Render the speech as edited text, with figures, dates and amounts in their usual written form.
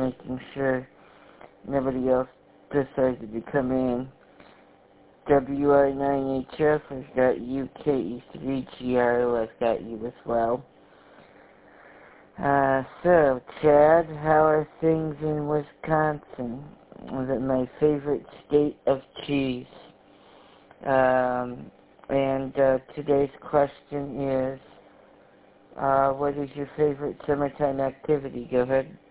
making sure nobody else decided to come in. WR9HF has got UK3GRO has got you as well. So, Chad, how are things in Wisconsin? Is it my favorite state of cheese? And today's question is, what is your favorite summertime activity? Go ahead.